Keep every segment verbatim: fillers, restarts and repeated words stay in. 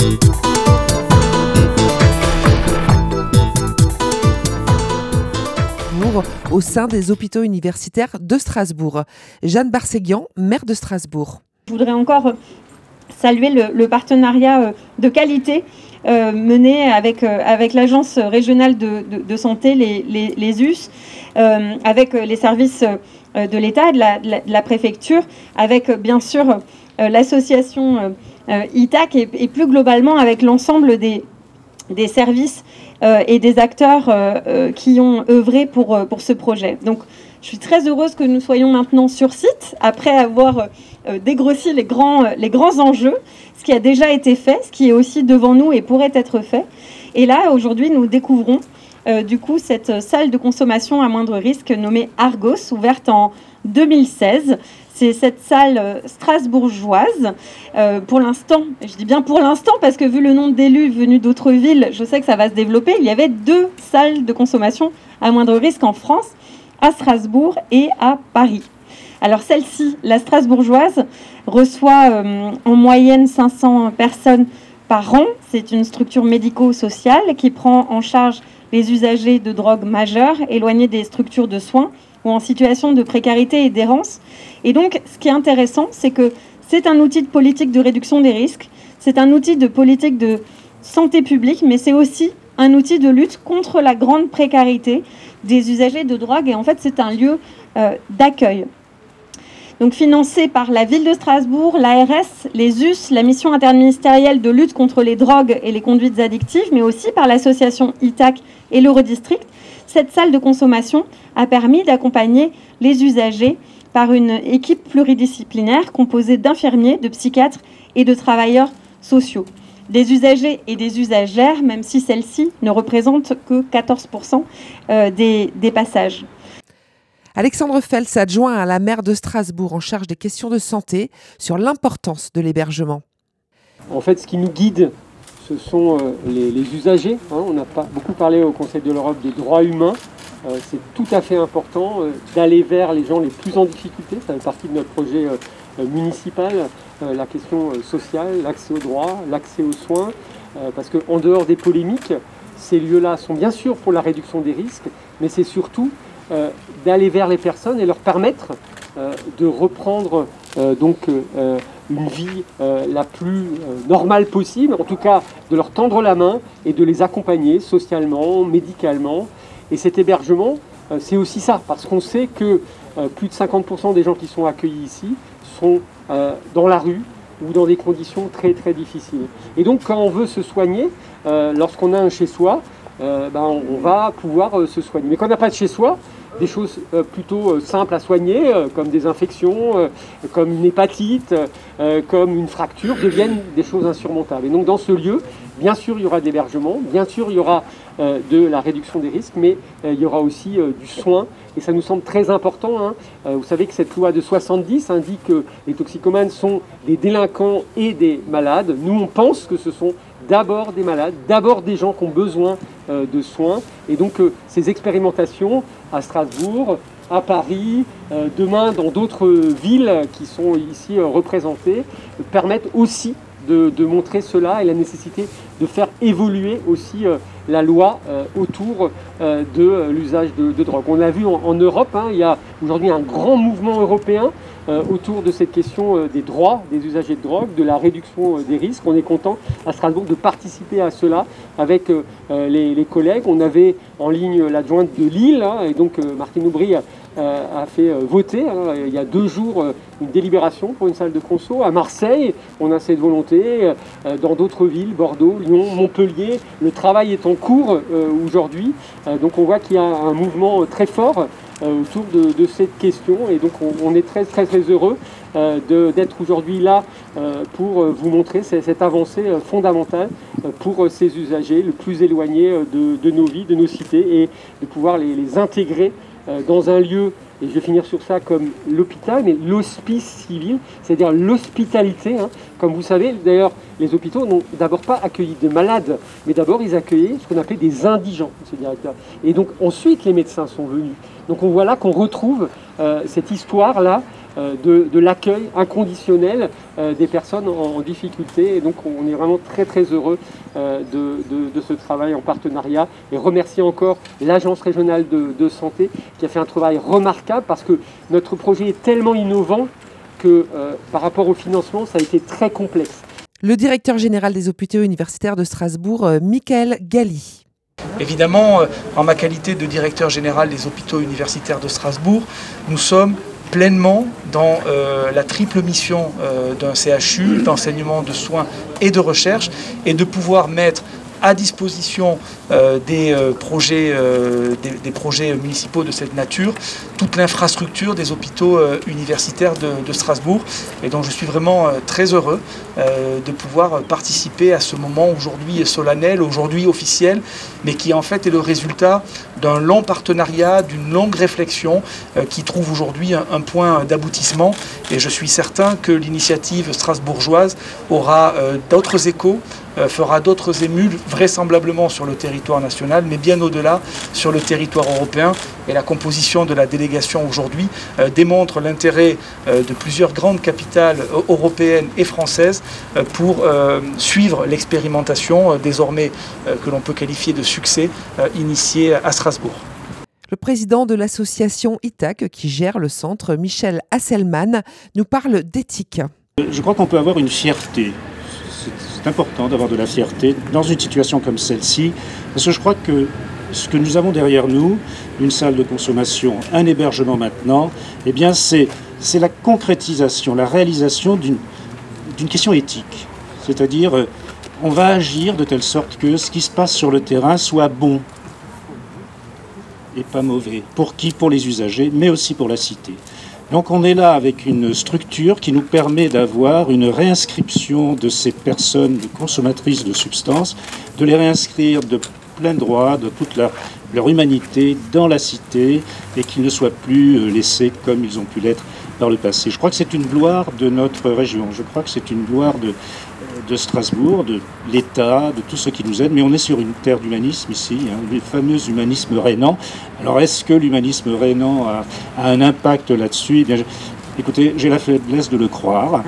Au sein des hôpitaux universitaires de Strasbourg. Jeanne Barséguian, maire de Strasbourg. Je voudrais encore saluer le, le partenariat de qualité euh, mené avec, euh, avec l'Agence régionale de, de, de santé, les, les, les U S, euh, avec les services de l'État, de la, de, la, de la préfecture, avec bien sûr euh, l'association euh, I T A C et, et plus globalement avec l'ensemble des, des services euh, et des acteurs euh, euh, qui ont œuvré pour, euh, pour ce projet. Donc, je suis très heureuse que nous soyons maintenant sur site, après avoir euh, dégrossi les grands, les grands enjeux, ce qui a déjà été fait, ce qui est aussi devant nous et pourrait être fait. Et là, aujourd'hui, nous découvrons euh, du coup cette salle de consommation à moindre risque nommée Argos, ouverte en deux mille seize. C'est cette salle strasbourgeoise. Euh, pour l'instant, je dis bien pour l'instant, parce que vu le nombre d'élus venus d'autres villes, je sais que ça va se développer. Il y avait deux salles de consommation à moindre risque en France, à Strasbourg et à Paris. Alors celle-ci, la strasbourgeoise, reçoit euh, en moyenne cinq cents personnes par an. C'est une structure médico-sociale qui prend en charge les usagers de drogues majeures, éloignés des structures de soins ou en situation de précarité et d'errance. Et donc, ce qui est intéressant, c'est que c'est un outil de politique de réduction des risques, c'est un outil de politique de santé publique, mais c'est aussi un outil de lutte contre la grande précarité des usagers de drogue. Et en fait, c'est un lieu euh, d'accueil. Donc, financé par la ville de Strasbourg, l'A R S, les U S, la mission interministérielle de lutte contre les drogues et les conduites addictives, mais aussi par l'association I T A C et l'Eurodistrict, cette salle de consommation a permis d'accompagner les usagers par une équipe pluridisciplinaire composée d'infirmiers, de psychiatres et de travailleurs sociaux. Des usagers et des usagères, même si celles-ci ne représentent que quatorze pour cent des, des passages. Alexandre Fels, adjoint à la maire de Strasbourg en charge des questions de santé, sur l'importance de l'hébergement. En fait, ce qui nous guide, ce sont les, les usagers. Hein. On n'a pas beaucoup parlé au Conseil de l'Europe des droits humains. Euh, c'est tout à fait important euh, d'aller vers les gens les plus en difficulté. Ça fait partie de notre projet euh, municipal. Euh, la question euh, sociale, l'accès aux droits, l'accès aux soins. Euh, parce qu'en dehors des polémiques, ces lieux-là sont bien sûr pour la réduction des risques, mais c'est surtout euh, d'aller vers les personnes et leur permettre euh, de reprendre euh, donc, euh, une vie euh, la plus euh, normale possible, en tout cas de leur tendre la main et de les accompagner socialement, médicalement. Et cet hébergement, euh, c'est aussi ça, parce qu'on sait que euh, plus de cinquante pour cent des gens qui sont accueillis ici sont euh, dans la rue ou dans des conditions très très difficiles. Et donc quand on veut se soigner, euh, lorsqu'on a un chez-soi, euh, ben, on va pouvoir euh, se soigner. Mais quand on n'a pas de chez-soi, des choses euh, plutôt euh, simples à soigner, euh, comme des infections, euh, comme une hépatite, euh, comme une fracture, deviennent des choses insurmontables. Et donc dans ce lieu, bien sûr il y aura de l'hébergement, bien sûr il y aura euh, de la réduction des risques, mais euh, il y aura aussi euh, du soin. Et ça nous semble très important. Hein. Euh, vous savez que cette loi de soixante-dix indique que les toxicomanes sont des délinquants et des malades. Nous, on pense que ce sont d'abord des malades, d'abord des gens qui ont besoin euh, de soins. Et donc, euh, ces expérimentations à Strasbourg, à Paris, euh, demain dans d'autres villes qui sont ici euh, représentées, euh, permettent aussi de, de montrer cela et la nécessité de faire évoluer aussi euh, la loi euh, autour euh, de euh, l'usage de, de drogue. On l'a vu en, en Europe, hein, il y a aujourd'hui un grand mouvement européen euh, autour de cette question euh, des droits des usagers de drogue, de la réduction euh, des risques. On est content à Strasbourg de participer à cela avec euh, les, les collègues. On avait en ligne l'adjointe de Lille, hein, et donc euh, Martine Aubry a, a fait euh, voter, hein, il y a deux jours, euh, une délibération pour une salle de conso. À Marseille, on a cette volonté, euh, dans d'autres villes, Bordeaux, Lyon, Montpellier. Le travail est en cours euh, aujourd'hui, euh, donc on voit qu'il y a un mouvement très fort euh, autour de, de cette question, et donc on, on est très très très heureux euh, de, d'être aujourd'hui là euh, pour vous montrer cette, cette avancée euh, fondamentale euh, pour euh, ces usagers le plus éloignés euh, de, de nos vies, de nos cités, et de pouvoir les, les intégrer euh, dans un lieu, et je vais finir sur ça, comme l'hôpital, mais l'hospice civil, c'est-à-dire l'hospitalité. Hein. Comme vous savez, d'ailleurs, les hôpitaux n'ont d'abord pas accueilli des malades, mais d'abord ils accueillaient ce qu'on appelait des indigents, monsieur le directeur. Et donc ensuite les médecins sont venus. Donc on voit là qu'on retrouve euh, cette histoire-là euh, de, de l'accueil inconditionnel euh, des personnes en, en difficulté. Et donc on est vraiment très très heureux euh, de, de, de ce travail en partenariat et remercier encore l'Agence régionale de, de santé qui a fait un travail remarquable parce que notre projet est tellement innovant que euh, par rapport au financement, ça a été très complexe. Le directeur général des hôpitaux universitaires de Strasbourg, Michael Galli. Évidemment, en ma qualité de directeur général des hôpitaux universitaires de Strasbourg, nous sommes pleinement dans euh, la triple mission euh, d'un C H U, d'enseignement, de soins et de recherche, et de pouvoir mettre à disposition euh, des, euh, projets, euh, des, des projets municipaux de cette nature, toute l'infrastructure des hôpitaux euh, universitaires de, de Strasbourg. Et donc je suis vraiment euh, très heureux euh, de pouvoir participer à ce moment aujourd'hui solennel, aujourd'hui officiel, mais qui en fait est le résultat d'un long partenariat, d'une longue réflexion euh, qui trouve aujourd'hui un, un point d'aboutissement. Et je suis certain que l'initiative strasbourgeoise aura euh, d'autres échos, euh, fera d'autres émules, vraisemblablement sur le territoire national, mais bien au-delà sur le territoire européen. Et la composition de la délégation aujourd'hui euh, démontre l'intérêt euh, de plusieurs grandes capitales euh, européennes et françaises euh, pour euh, suivre l'expérimentation euh, désormais euh, que l'on peut qualifier de succès euh, initiée à Strasbourg. Le président de l'association I T A C qui gère le centre, Michel Hasselmann, nous parle d'éthique. Je crois qu'on peut avoir une fierté. C'est important d'avoir de la fierté dans une situation comme celle-ci, parce que je crois que ce que nous avons derrière nous, une salle de consommation, un hébergement maintenant, eh bien c'est, c'est la concrétisation, la réalisation d'une, d'une question éthique. C'est-à-dire, euh, on va agir de telle sorte que ce qui se passe sur le terrain soit bon et pas mauvais. Pour qui? Pour les usagers, mais aussi pour la cité. Donc on est là avec une structure qui nous permet d'avoir une réinscription de ces personnes consommatrices de substances, de les réinscrire de plein droit, de toute la, leur humanité dans la cité et qu'ils ne soient plus laissés comme ils ont pu l'être dans le passé. Je crois que c'est une gloire de notre région, je crois que c'est une gloire de, de Strasbourg, de l'État, de tout ce qui nous aide, mais on est sur une terre d'humanisme ici, hein, le fameux humanisme rhénan. Alors est-ce que l'humanisme rhénan a, a un impact là-dessus? Eh bien, je, écoutez, j'ai la faiblesse de le croire,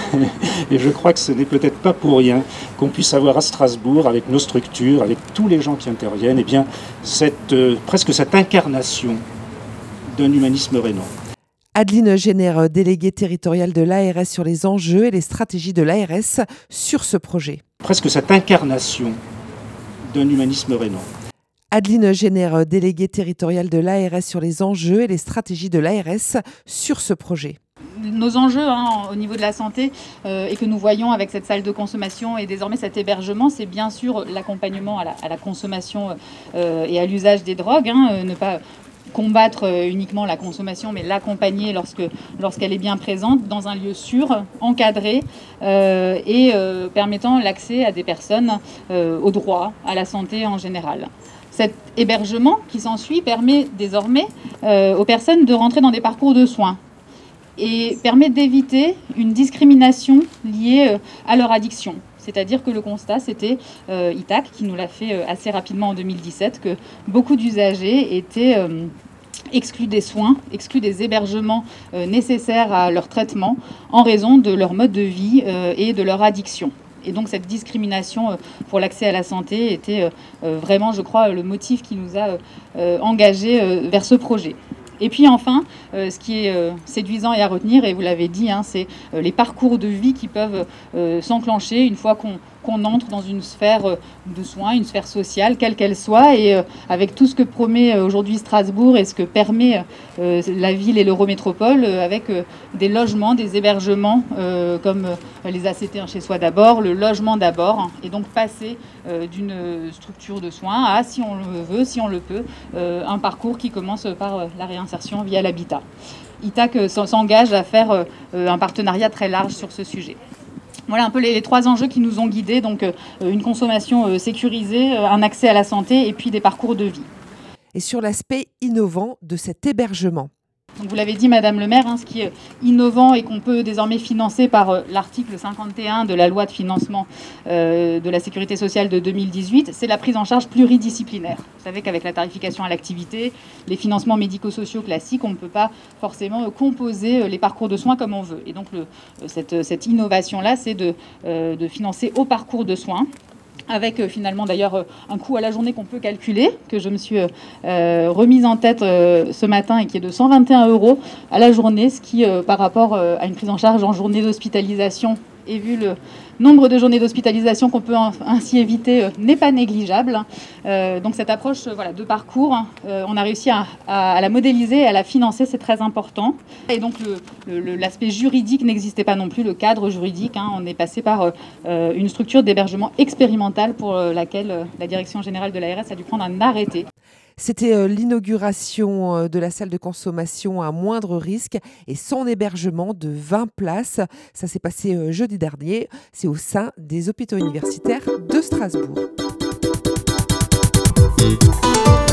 et je crois que ce n'est peut-être pas pour rien qu'on puisse avoir à Strasbourg, avec nos structures, avec tous les gens qui interviennent, eh bien, cette, euh, presque cette incarnation d'un humanisme rhénan. Adeline Génère, déléguée territoriale de l'A R S sur les enjeux et les stratégies de l'A R S sur ce projet. Presque cette incarnation d'un humanisme rhénan. Adeline Génère, déléguée territoriale de l'A R S sur les enjeux et les stratégies de l'A R S sur ce projet. Nos enjeux hein, au niveau de la santé euh, et que nous voyons avec cette salle de consommation et désormais cet hébergement, c'est bien sûr l'accompagnement à la, à la consommation euh, et à l'usage des drogues, hein, euh, ne pas combattre uniquement la consommation, mais l'accompagner lorsque, lorsqu'elle est bien présente dans un lieu sûr, encadré euh, et euh, permettant l'accès à des personnes euh, au droit, à la santé en général. Cet hébergement qui s'ensuit permet désormais euh, aux personnes de rentrer dans des parcours de soins et permet d'éviter une discrimination liée euh, à leur addiction. C'est-à-dire que le constat, c'était euh, I T A C qui nous l'a fait euh, assez rapidement en deux mille dix-sept, que beaucoup d'usagers étaient euh, exclus des soins, exclus des hébergements euh, nécessaires à leur traitement en raison de leur mode de vie euh, et de leur addiction. Et donc cette discrimination euh, pour l'accès à la santé était euh, euh, vraiment, je crois, le motif qui nous a euh, engagés euh, vers ce projet. Et puis enfin, euh, ce qui est euh, séduisant et à retenir, et vous l'avez dit, hein, c'est euh, les parcours de vie qui peuvent euh, s'enclencher une fois qu'on qu'on entre dans une sphère euh, de soins, une sphère sociale, quelle qu'elle soit, et euh, avec tout ce que promet euh, aujourd'hui Strasbourg et ce que permet euh, la ville et l'Eurométropole, euh, avec euh, des logements, des hébergements, euh, comme euh, les A C T, un chez soi d'abord, le logement d'abord, hein, et donc passer euh, d'une structure de soins à, si on le veut, si on le peut, euh, un parcours qui commence par euh, la réinsertion via l'habitat. I T A C s'engage à faire euh, un partenariat très large sur ce sujet. Voilà un peu les, les trois enjeux qui nous ont guidés, donc euh, une consommation euh, sécurisée, euh, un accès à la santé et puis des parcours de vie. Et sur l'aspect innovant de cet hébergement. Donc vous l'avez dit, Madame le maire, hein, ce qui est innovant et qu'on peut désormais financer par euh, l'article cinquante et un de la loi de financement euh, de la sécurité sociale de deux mille dix-huit, c'est la prise en charge pluridisciplinaire. Vous savez qu'avec la tarification à l'activité, les financements médico-sociaux classiques, on ne peut pas forcément euh, composer euh, les parcours de soins comme on veut. Et donc le, euh, cette, cette innovation-là, c'est de, euh, de financer au parcours de soins, avec euh, finalement d'ailleurs euh, un coût à la journée qu'on peut calculer, que je me suis euh, remise en tête euh, ce matin et qui est de cent vingt et un euros à la journée, ce qui euh, par rapport euh, à une prise en charge en journée d'hospitalisation, et vu le nombre de journées d'hospitalisation qu'on peut en, ainsi éviter, euh, n'est pas négligeable. Euh, donc cette approche euh, voilà, de parcours, euh, on a réussi à, à, à la modéliser et à la financer, c'est très important. Et donc le, le, l'aspect juridique n'existait pas non plus, le cadre juridique. Hein, on est passé par euh, une structure d'hébergement expérimentale pour euh, laquelle euh, la Direction générale de l'A R S a dû prendre un arrêté. C'était euh, l'inauguration euh, de la salle de consommation à moindre risque et son hébergement de vingt places. Ça s'est passé euh, jeudi dernier. C'est au sein des hôpitaux universitaires de Strasbourg.